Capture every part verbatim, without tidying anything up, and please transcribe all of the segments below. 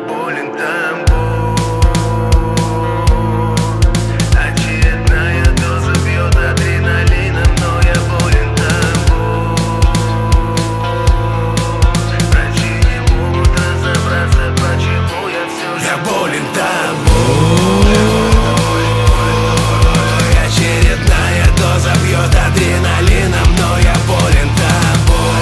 болен тобой. Очередная доза бьет адреналином, но я болен тобой. Врачи не могут разобраться, почему я все же Я болен тобой. Очередная доза бьет адреналином, но я болен тобой.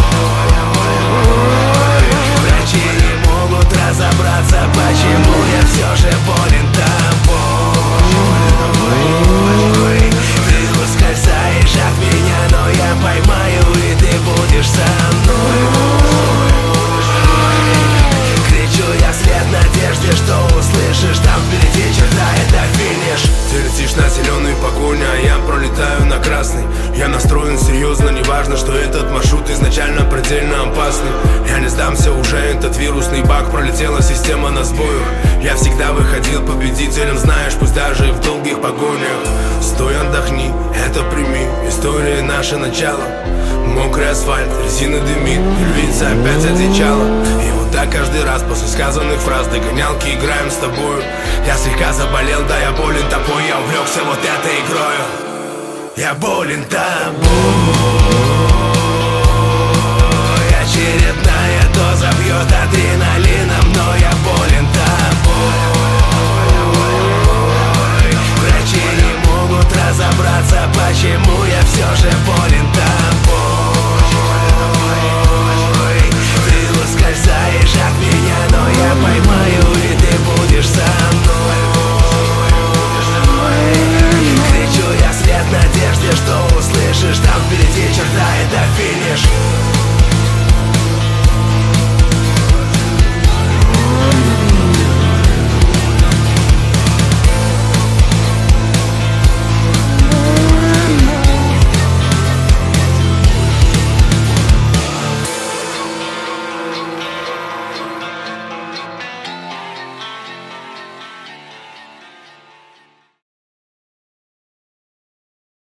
Врачи не могут разобраться, почему я все же болен тобой. Ты ускользаешь от меня, но я поймаю, и ты будешь со мной. Кричу я вслед надежде, что услышишь там впереди черта, это финиш. Ты летишь на зеленый погоня, а я пролетаю на красный. Я настроен серьезно, неважно, что этот маршрут изначально предельно опасный. Я не сдамся уже, этот вирусный баг, пролетела система на сбоях. Я всегда выходил победителем, знаешь, пусть даже и в долгих погонях. Стой, отдохни, это прими, история наше начало. Мокрый асфальт, резина дымит, львица опять одичала. И вот так каждый раз после сказанных фраз догонялки играем с тобою. Я слегка заболел, да я болен тобой, я увлекся вот этой игрою. Я болен тобой. Очередная доза бьет адреналином, но я болен тобой. Врачи не могут разобраться, почему я все же болен тобой. Ты ускользаешь от меня, но я поймаю, и ты будешь со мной. Кричу я вслед надежде, что услышишь там впереди черта, это финиш.